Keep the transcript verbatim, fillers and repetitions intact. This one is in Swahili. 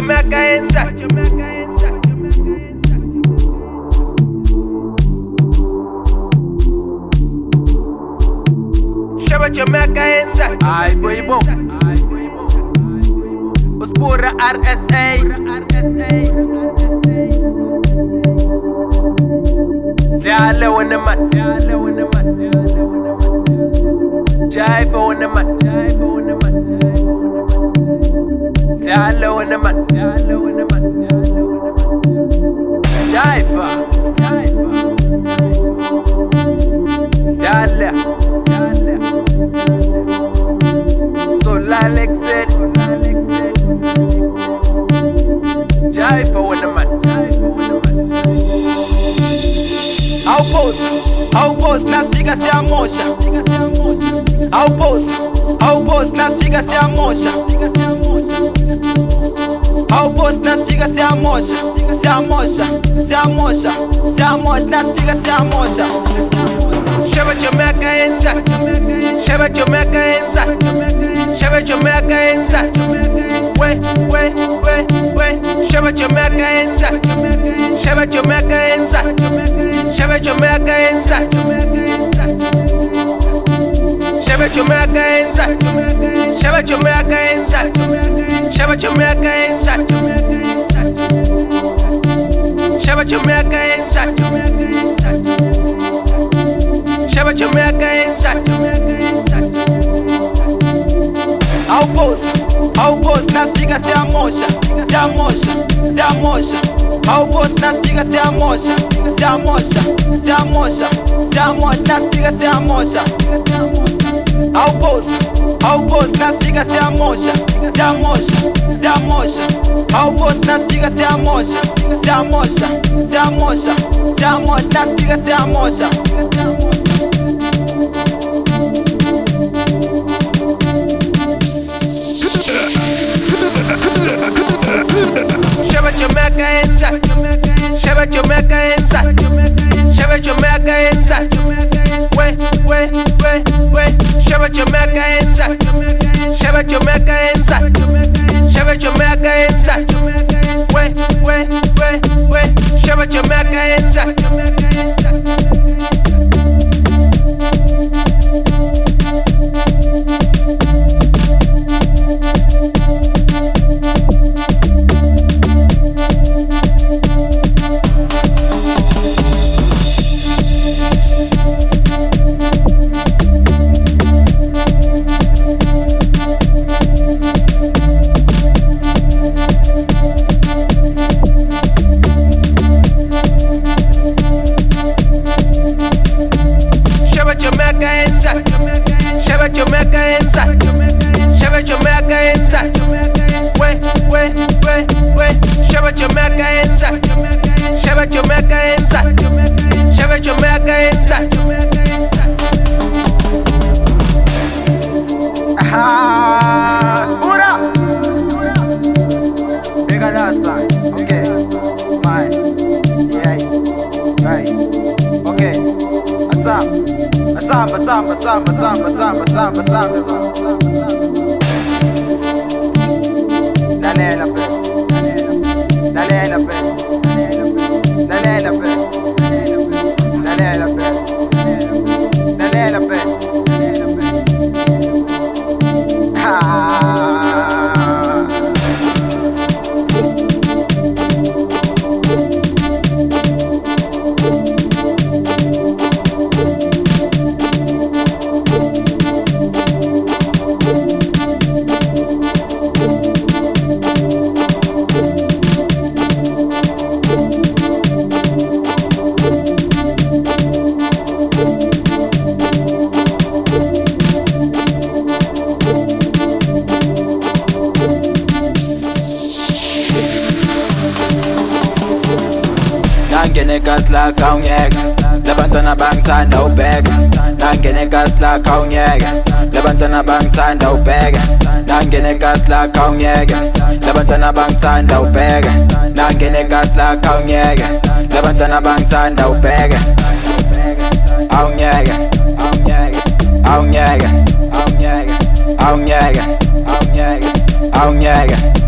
Jamaica inside. Shabba Jamaica inside. Ay, boy, bo. Os pura R S A. Jale on the mat. Jale on the mat. Jive on the mat. Jive on the mat. Jale on the mat. Jale on the mat. Jive. Jive. Jale. Jale. So Alex said. Jive on the mat. Jive on the mat. Outpost, outpost, nas figa se amocha. Outpost, outpost, nas figa se amocha. Outpost, nas figa se amocha. Se amocha, se amocha, se amocha, nas figa se amocha. Shabba Jamaica inside. Shabba Jamaica inside. Shabba Jamaica inside. Way, way, way, way. Shabba Jamaica inside. Shabba Jamaica inside. Shabba Jamaica inside. Shabba Jamaica inside. Shabba Jamaica inside. Shabba Jamaica inside. Shabba Jamaica inside. Shabba Jamaica inside. Outpost, outpost, nas figa se amocha. Se amocha, se amocha. Outpost, nas figa se amocha. Se amocha, se amocha, se amocha, nas figa se amocha. Outpost, outpost, nas figa se amocha. Se amocha, se amocha. Outpost, nas figa se amocha. Se amocha, se amocha, se amocha, nas figa se amocha. Shabba Jamaica inside. Shabba Jamaica inside. Shabba Jamaica inside. Way, way, way, way. Shabba Jamaica inside. Shabba Jamaica inside. Shabba Jamaica inside. Way, way, way, way. Shabba Jamaica inside. Shabba Jamaica inside. Shabba Jamaica inside. Shabba Jamaica inside. Way, way, way, way. Shabba Jamaica inside. Shabba Jamaica inside. Shabba Jamaica inside. Ah, Spura. Bigger that side. Okay. Fine. Yeah. Right. Okay. Assam. Assam, Assam, Assam, Assam, Assam, Assam, Assam. Dale la pe. Dale la pe. Dale la pe. Dale la pe. Dale la pe. Ah. Nangene kasla kaungega. Labantwana bangithanda ubheka. Nangene kasla kaungega. Labantwana bangithanda ubheka. Nangene kasla kaungega. Labantwana bangithanda ubheka. Nangene kasla kaungega. Labantwana bangithanda ubheka. Aungega, aungega, aungega, aungega, aungega, aungega, aungega.